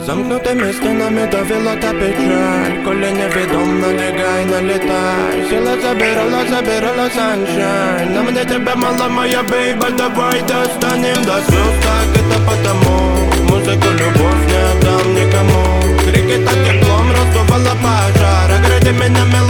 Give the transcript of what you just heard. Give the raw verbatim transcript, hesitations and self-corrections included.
Замкнутыми стенами давила та печаль, коли невідом налягай, налітай. Сила забирала, забирала sunshine. На мне тебя мало, моя бейба, давайте останем до слез. Так это потому, музыку любовь не отдам никому. Крики так теплом раздувала пожар, огради меня.